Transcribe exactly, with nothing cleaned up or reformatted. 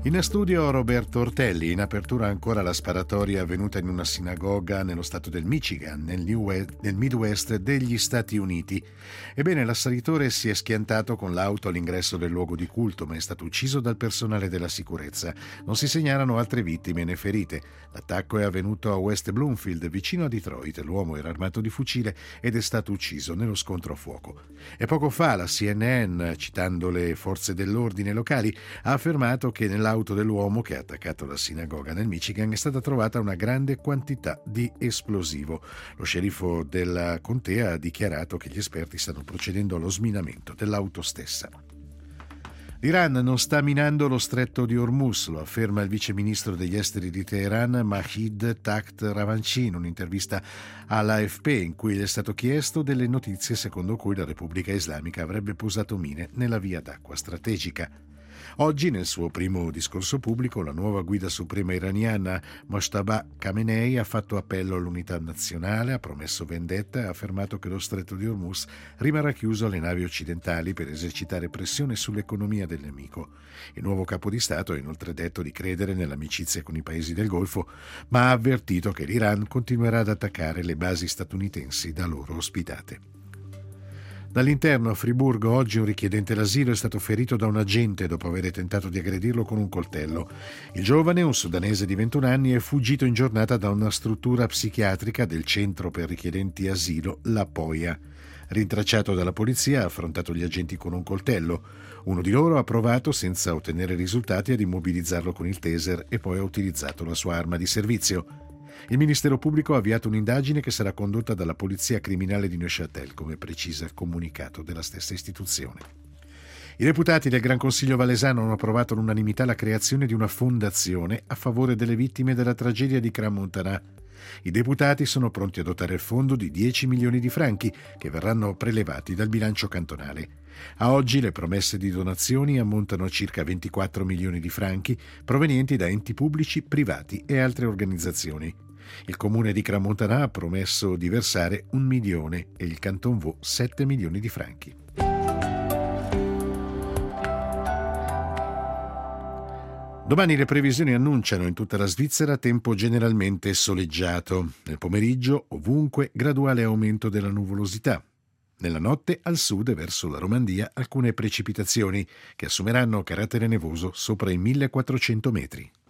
In studio Roberto Ortelli. In apertura ancora la sparatoria avvenuta in una sinagoga nello stato del Michigan, nel, New West, nel Midwest degli Stati Uniti. Ebbene, l'assalitore si è schiantato con l'auto all'ingresso del luogo di culto, ma è stato ucciso dal personale della sicurezza. Non si segnalano altre vittime né ferite. L'attacco è avvenuto a West Bloomfield, vicino a Detroit. L'uomo era armato di fucile ed è stato ucciso nello scontro a fuoco. E poco fa la C N N, citando le forze dell'ordine locali, ha affermato che nell'auto dell'uomo che ha attaccato la sinagoga nel Michigan è stata trovata una grande quantità di esplosivo. Lo sceriffo della contea ha dichiarato che gli esperti stanno procedendo allo sminamento dell'auto stessa. L'Iran non sta minando lo stretto di Hormuz, lo afferma il vice ministro degli esteri di Teheran Mahid Takht Ravanchi in un'intervista all'A F P, in cui gli è stato chiesto delle notizie secondo cui la Repubblica Islamica avrebbe posato mine nella via d'acqua strategica. Oggi, nel suo primo discorso pubblico, la nuova guida suprema iraniana Mojtaba Khamenei ha fatto appello all'unità nazionale, ha promesso vendetta e ha affermato che lo stretto di Hormuz rimarrà chiuso alle navi occidentali per esercitare pressione sull'economia del nemico. Il nuovo capo di Stato ha inoltre detto di credere nell'amicizia con i paesi del Golfo, ma ha avvertito che l'Iran continuerà ad attaccare le basi statunitensi da loro ospitate. Dall'interno a Friburgo oggi un richiedente l'asilo è stato ferito da un agente dopo aver tentato di aggredirlo con un coltello. Il giovane, un sudanese di ventuno anni, è fuggito in giornata da una struttura psichiatrica del centro per richiedenti asilo La Poia. Rintracciato dalla polizia, ha affrontato gli agenti con un coltello. Uno di loro ha provato, senza ottenere risultati, ad immobilizzarlo con il taser e poi ha utilizzato la sua arma di servizio. Il Ministero Pubblico ha avviato un'indagine che sarà condotta dalla Polizia Criminale di Neuchâtel, come precisa il comunicato della stessa istituzione. I deputati del Gran Consiglio Valesano hanno approvato all'unanimità la creazione di una fondazione a favore delle vittime della tragedia di Crans-Montana. I deputati sono pronti a dotare il fondo di dieci milioni di franchi che verranno prelevati dal bilancio cantonale. A oggi le promesse di donazioni ammontano a circa ventiquattro milioni di franchi provenienti da enti pubblici, privati e altre organizzazioni. Il comune di Crans-Montana ha promesso di versare un milione e il Canton Vaud sette milioni di franchi. Domani le previsioni annunciano in tutta la Svizzera tempo generalmente soleggiato. Nel pomeriggio, ovunque, graduale aumento della nuvolosità. Nella notte, al sud e verso la Romandia, alcune precipitazioni che assumeranno carattere nevoso sopra i millequattrocento metri.